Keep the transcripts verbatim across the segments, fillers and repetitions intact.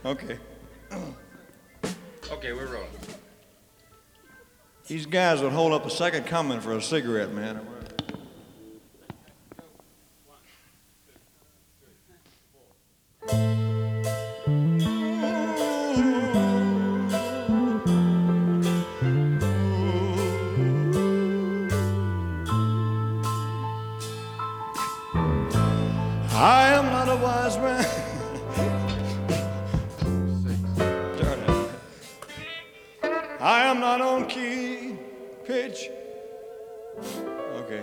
Okay. Okay, we're rolling. These guys would hold up a second coming for a cigarette, man. I am not a wise man. I am not on key, pitch. Okay.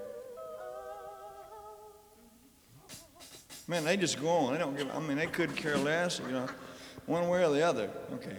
Man, they just go on. They don't give. I mean, they couldn't care less, you know, one way or the other. Okay.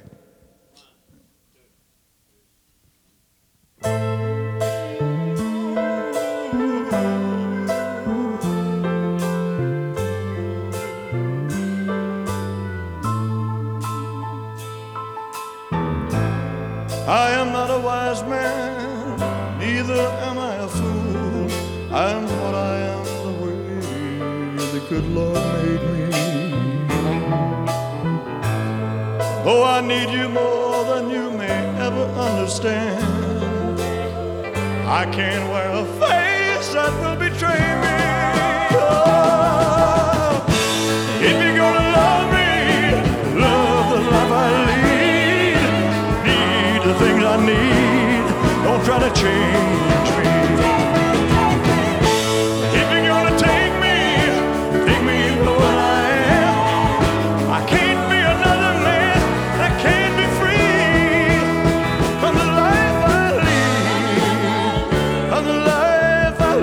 I am not a wise man, neither am I a fool. I am what I am the way the good Lord made me. Though I need you more than you may ever understand, I can't wear a face that will betray me. Oh, if you're gonna love me, love the life I lead. Need the things I need, don't try to change me. If you're gonna take me, take me for what I am. I can't be another man, I can't be free from the life I lead, from the life I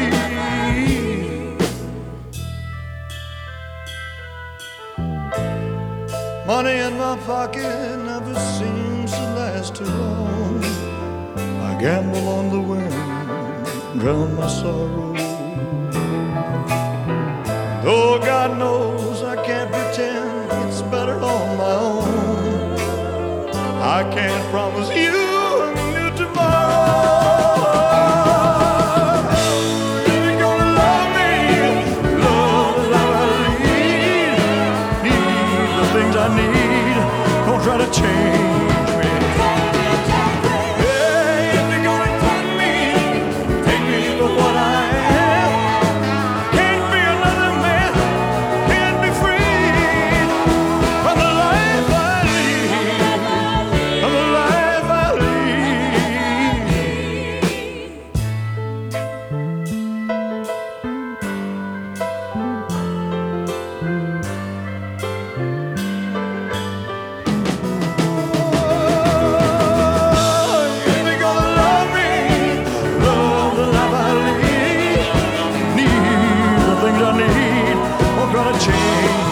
lead. Money in my pocket never seems to last too long. I gamble on the wind, drown my sorrow. Though God knows I can't pretend it's better on my own, I can't promise you a new tomorrow. If you're gonna love me, love the life I lead. Need the things I need, don't try to change me. Hey, if you're gonna take me, take me for what I am. Can't be another man, can't be free from the life I lead, from the life I If you're gonna love me, love the life I lead. Need the things I need, won't try to change